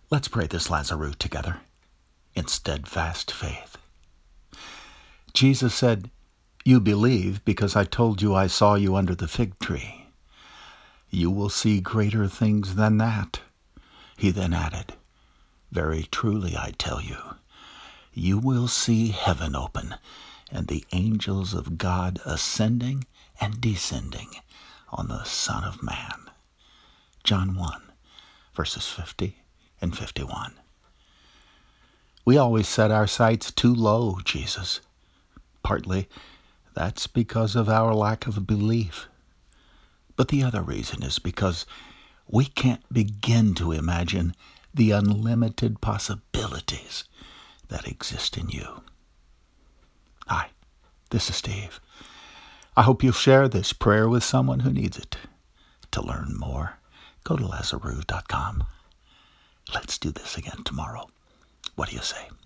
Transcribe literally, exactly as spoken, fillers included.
Let's pray this Lazarus together in steadfast faith. Jesus said, "You believe because I told you I saw you under the fig tree. You will see greater things than that." He then added, "Very truly I tell you, you will see heaven open and the angels of God ascending and descending on the Son of Man." John one, verses fifty and fifty-one. We always set our sights too low, Jesus. Partly, that's because of our lack of belief. But the other reason is because we can't begin to imagine the unlimited possibilities that exist in you. Hi, this is Steve. I hope you'll share this prayer with someone who needs it. To learn more, go to Lazarus dot com. Let's do this again tomorrow. What do you say?